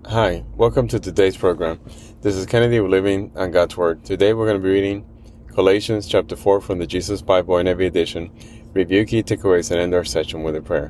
Hi, welcome to today's program. This is Kennedy with Living on God's Word. Today we're going to be reading Galatians chapter 4 from the Jesus Bible NIV edition. Review key takeaways and end our session with a prayer.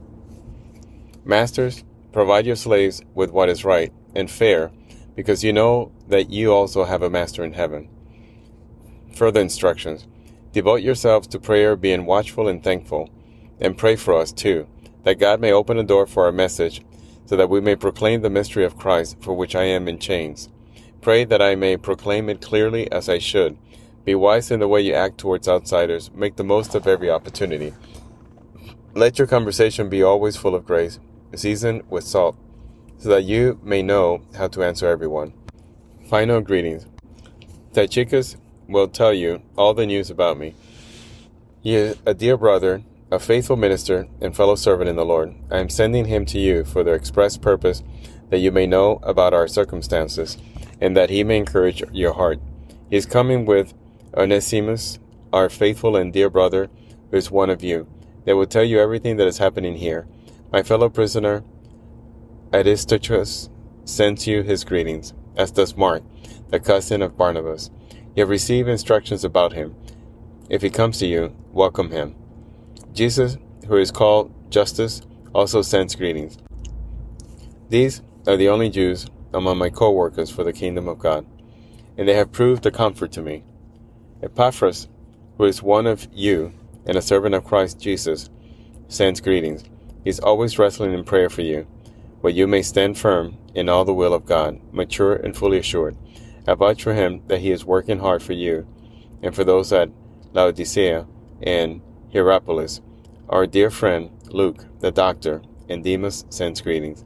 Masters, provide your slaves with what is right and fair, because you know that you also have a master in heaven. Further instructions. Devote yourselves to prayer, being watchful and thankful, and pray for us too, that God may open a door for our message, so that we may proclaim the mystery of Christ, for which I am in chains. Pray that I may proclaim it clearly as I should. Be wise in the way you act towards outsiders. Make the most of every opportunity. Let your conversation be always full of grace, seasoned with salt, so that you may know how to answer everyone. Final greetings. Tychicus will tell you all the news about me. He is a dear brother, a faithful minister and fellow servant in the Lord. I am sending him to you for the express purpose that you may know about our circumstances, and that he may encourage your heart. He is coming with Onesimus, our faithful and dear brother, who is one of you. They will tell you everything that is happening here. My fellow prisoner, Aristarchus, sends you his greetings, as does Mark, the cousin of Barnabas. You have received instructions about him. If he comes to you, welcome him. Jesus, who is called Justus, also sends greetings. These are the only Jews among my co-workers for the kingdom of God, and they have proved a comfort to me. Epaphras, who is one of you and a servant of Christ Jesus, sends greetings. He is always wrestling in prayer for you, but you may stand firm in all the will of God, mature and fully assured. I vouch for him that he is working hard for you and for those at Laodicea and Hierapolis. Our dear friend Luke, the doctor, and Demas sends greetings.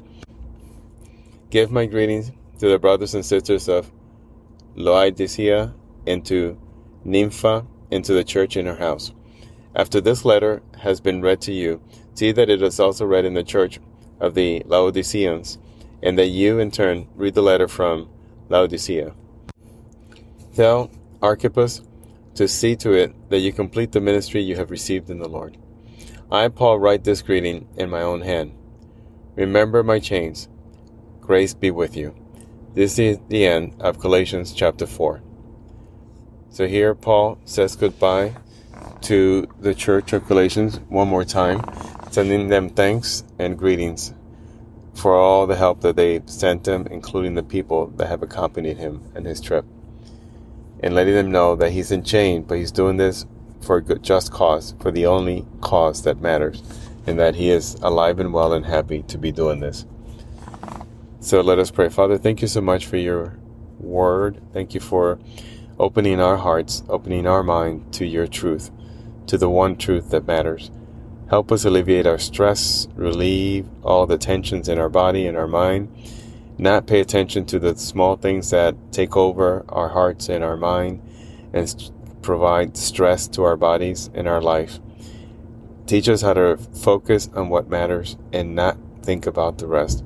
Give my greetings to the brothers and sisters of Laodicea and to Nympha and to the church in her house. After this letter has been read to you, see that it is also read in the church of the Laodiceans, and that you in turn read the letter from Laodicea. Tell Archippus to see to it that you complete the ministry you have received in the Lord. I, Paul, write this greeting in my own hand. Remember my chains. Grace be with you. This is the end of Galatians chapter 4. So here Paul says goodbye to the church of Galatians one more time, sending them thanks and greetings for all the help that they sent him, including the people that have accompanied him on his trip, and letting them know that he's in chains, but he's doing this for a good, just cause, for the only cause that matters, and that he is alive and well and happy to be doing this. So let us pray. Father, thank you so much for your word. Thank you for opening our hearts, opening our mind to your truth, to the one truth that matters. Help us alleviate our stress, relieve all the tensions in our body and our mind, not pay attention to the small things that take over our hearts and our mind and provide stress to our bodies and our life. Teach us how to focus on what matters and not think about the rest.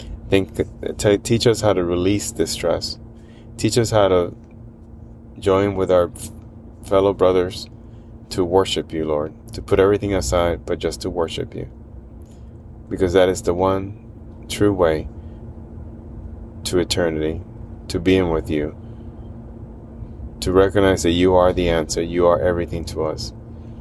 Teach us how to release this stress. Teach us how to join with our fellow brothers to worship you, Lord, to put everything aside but just to worship you, because that is the one true way to eternity, to being with you, to recognize that you are the answer, you are everything to us.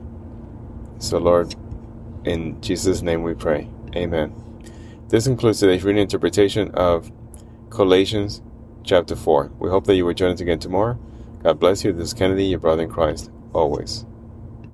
So Lord, in Jesus' name we pray, amen. This concludes today's reading interpretation of Galatians chapter 4. We hope that you will join us again tomorrow. God bless you. This is Kennedy, your brother in Christ, always.